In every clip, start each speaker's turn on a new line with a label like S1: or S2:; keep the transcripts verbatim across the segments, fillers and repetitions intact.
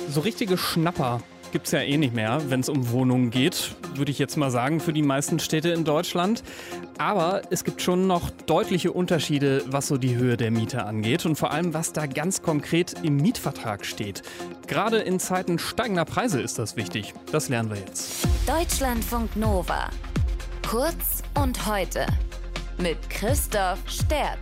S1: So richtige Schnapper gibt es ja eh nicht mehr, wenn es um Wohnungen geht, würde ich jetzt mal sagen, für die meisten Städte in Deutschland. Aber es gibt schon noch deutliche Unterschiede, was so die Höhe der Miete angeht und vor allem, was da ganz konkret im Mietvertrag steht. Gerade in Zeiten steigender Preise ist das wichtig. Das lernen wir jetzt.
S2: Deutschlandfunk Nova. Kurz und heute. Mit Christoph Sterz.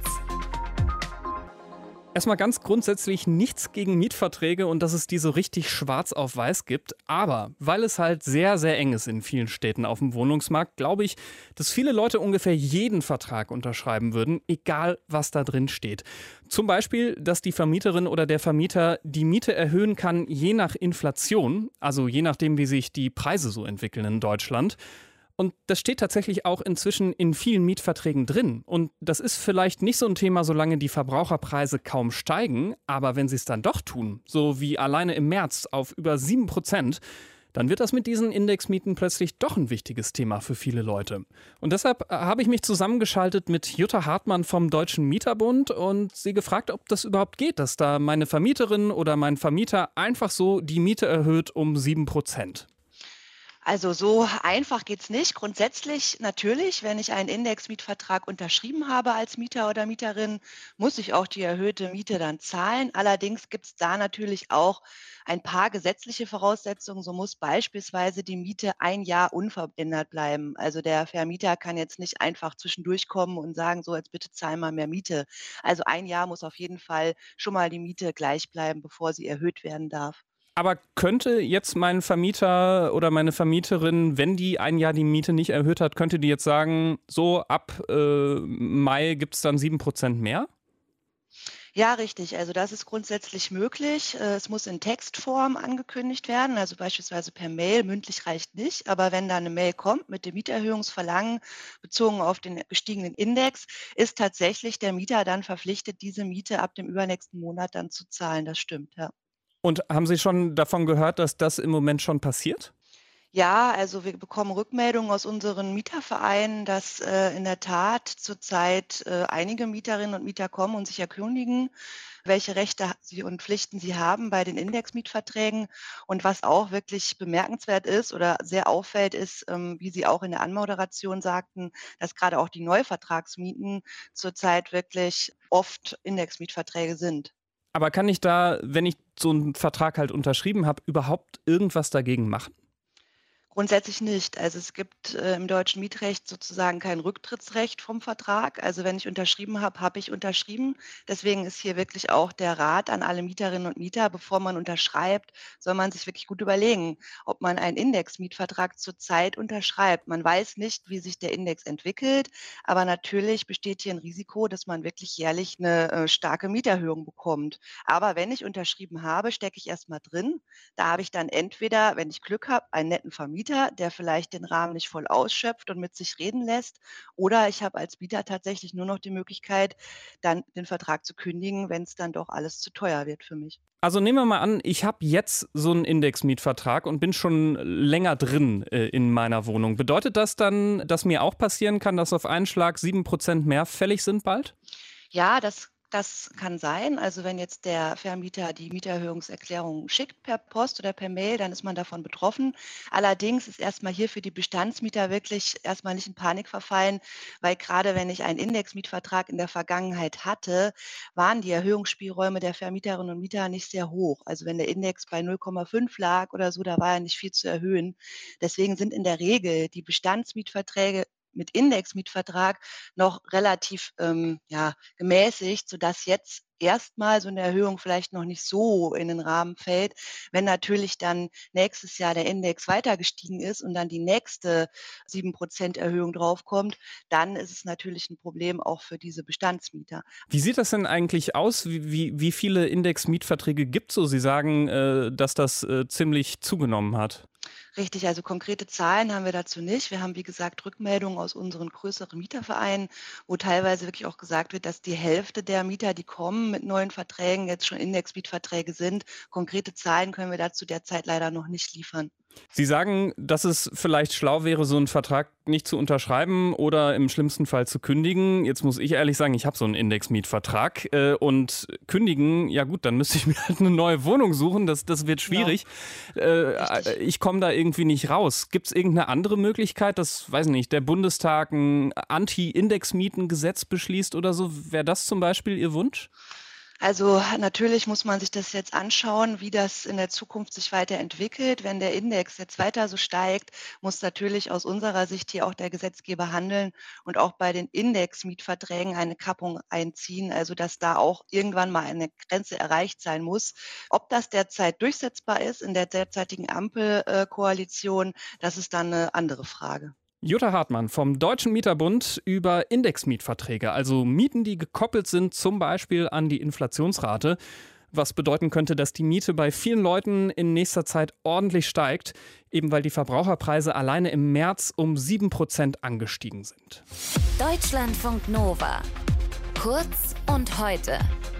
S1: Erstmal ganz grundsätzlich nichts gegen Mietverträge und dass es die so richtig schwarz auf weiß gibt. Aber weil es halt sehr, sehr eng ist in vielen Städten auf dem Wohnungsmarkt, glaube ich, dass viele Leute ungefähr jeden Vertrag unterschreiben würden, egal was da drin steht. Zum Beispiel, dass die Vermieterin oder der Vermieter die Miete erhöhen kann, je nach Inflation, also je nachdem, wie sich die Preise so entwickeln in Deutschland. Und das steht tatsächlich auch inzwischen in vielen Mietverträgen drin. Und das ist vielleicht nicht so ein Thema, solange die Verbraucherpreise kaum steigen. Aber wenn sie es dann doch tun, so wie alleine im März auf über sieben Prozent, dann wird das mit diesen Indexmieten plötzlich doch ein wichtiges Thema für viele Leute. Und deshalb habe ich mich zusammengeschaltet mit Jutta Hartmann vom Deutschen Mieterbund und sie gefragt, ob das überhaupt geht, dass da meine Vermieterin oder mein Vermieter einfach so die Miete erhöht um sieben Prozent.
S3: Also so einfach geht's nicht. Grundsätzlich natürlich, wenn ich einen Indexmietvertrag unterschrieben habe als Mieter oder Mieterin, muss ich auch die erhöhte Miete dann zahlen. Allerdings gibt's da natürlich auch ein paar gesetzliche Voraussetzungen. So muss beispielsweise die Miete ein Jahr unverändert bleiben. Also der Vermieter kann jetzt nicht einfach zwischendurch kommen und sagen, so jetzt bitte zahl mal mehr Miete. Also ein Jahr muss auf jeden Fall schon mal die Miete gleich bleiben, bevor sie erhöht werden darf.
S1: Aber könnte jetzt mein Vermieter oder meine Vermieterin, wenn die ein Jahr die Miete nicht erhöht hat, könnte die jetzt sagen, so ab äh, Mai gibt es dann sieben Prozent mehr?
S3: Ja, richtig. Also das ist grundsätzlich möglich. Äh, Es muss in Textform angekündigt werden, also beispielsweise per Mail. Mündlich reicht nicht. Aber wenn da eine Mail kommt mit dem Mieterhöhungsverlangen bezogen auf den gestiegenen Index, ist tatsächlich der Mieter dann verpflichtet, diese Miete ab dem übernächsten Monat dann zu zahlen. Das stimmt, ja.
S1: Und haben Sie schon davon gehört, dass das im Moment schon passiert?
S3: Ja, also wir bekommen Rückmeldungen aus unseren Mietervereinen, dass äh, in der Tat zurzeit äh, einige Mieterinnen und Mieter kommen und sich erkundigen, welche Rechte sie und Pflichten sie haben bei den Indexmietverträgen. Und was auch wirklich bemerkenswert ist oder sehr auffällt, ist, ähm, wie Sie auch in der Anmoderation sagten, dass gerade auch die Neuvertragsmieten zurzeit wirklich oft Indexmietverträge sind.
S1: Aber kann ich da, wenn ich so einen Vertrag halt unterschrieben habe, überhaupt irgendwas dagegen machen?
S3: Grundsätzlich nicht. Also es gibt äh, im deutschen Mietrecht sozusagen kein Rücktrittsrecht vom Vertrag. Also wenn ich unterschrieben habe, habe ich unterschrieben. Deswegen ist hier wirklich auch der Rat an alle Mieterinnen und Mieter, bevor man unterschreibt, soll man sich wirklich gut überlegen, ob man einen Indexmietvertrag zurzeit unterschreibt. Man weiß nicht, wie sich der Index entwickelt, aber natürlich besteht hier ein Risiko, dass man wirklich jährlich eine äh, starke Mieterhöhung bekommt. Aber wenn ich unterschrieben habe, stecke ich erst mal drin. Da habe ich dann entweder, wenn ich Glück habe, einen netten Vermieter, der vielleicht den Rahmen nicht voll ausschöpft und mit sich reden lässt. Oder ich habe als Mieter tatsächlich nur noch die Möglichkeit, dann den Vertrag zu kündigen, wenn es dann doch alles zu teuer wird für mich.
S1: Also nehmen wir mal an, ich habe jetzt so einen Indexmietvertrag und bin schon länger drin äh, in meiner Wohnung. Bedeutet das dann, dass mir auch passieren kann, dass auf einen Schlag sieben Prozent mehr fällig sind bald?
S3: Ja, das das kann sein. Also wenn jetzt der Vermieter die Mieterhöhungserklärung schickt per Post oder per Mail, dann ist man davon betroffen. Allerdings ist erstmal hier für die Bestandsmieter wirklich erstmal nicht in Panik verfallen, weil gerade wenn ich einen Indexmietvertrag in der Vergangenheit hatte, waren die Erhöhungsspielräume der Vermieterinnen und Mieter nicht sehr hoch. Also wenn der Index bei null Komma fünf lag oder so, da war ja nicht viel zu erhöhen. Deswegen sind in der Regel die Bestandsmietverträge mit Indexmietvertrag noch relativ, ähm, ja, gemäßigt, sodass jetzt erstmal so eine Erhöhung vielleicht noch nicht so in den Rahmen fällt. Wenn natürlich dann nächstes Jahr der Index weiter gestiegen ist und dann die nächste sieben Prozent Erhöhung draufkommt, dann ist es natürlich ein Problem auch für diese Bestandsmieter.
S1: Wie sieht das denn eigentlich aus? Wie, wie, wie viele Indexmietverträge gibt es so? Sie sagen, äh, dass das äh, ziemlich zugenommen hat.
S3: Richtig, also konkrete Zahlen haben wir dazu nicht. Wir haben, wie gesagt, Rückmeldungen aus unseren größeren Mietervereinen, wo teilweise wirklich auch gesagt wird, dass die Hälfte der Mieter, die kommen mit neuen Verträgen, jetzt schon Indexmietverträge sind. Konkrete Zahlen können wir dazu derzeit leider noch nicht liefern.
S1: Sie sagen, dass es vielleicht schlau wäre, so einen Vertrag nicht zu unterschreiben oder im schlimmsten Fall zu kündigen. Jetzt muss ich ehrlich sagen, ich habe so einen Indexmietvertrag äh, und kündigen, ja gut, dann müsste ich mir halt eine neue Wohnung suchen. Das, das wird schwierig. Ja. Äh, ich komme da irgendwie nicht raus. Gibt es irgendeine andere Möglichkeit, dass, weiß nicht, der Bundestag ein Anti-Index-Mietengesetz beschließt oder so? Wäre das zum Beispiel Ihr Wunsch?
S3: Also natürlich muss man sich das jetzt anschauen, wie das in der Zukunft sich weiterentwickelt. Wenn der Index jetzt weiter so steigt, muss natürlich aus unserer Sicht hier auch der Gesetzgeber handeln und auch bei den Indexmietverträgen eine Kappung einziehen, also dass da auch irgendwann mal eine Grenze erreicht sein muss. Ob das derzeit durchsetzbar ist in der derzeitigen Ampelkoalition, das ist dann eine andere Frage.
S1: Jutta Hartmann vom Deutschen Mieterbund über Indexmietverträge, also Mieten, die gekoppelt sind zum Beispiel an die Inflationsrate, was bedeuten könnte, dass die Miete bei vielen Leuten in nächster Zeit ordentlich steigt, eben weil die Verbraucherpreise alleine im März um sieben Prozent angestiegen sind.
S2: Deutschlandfunk Nova. Kurz und heute.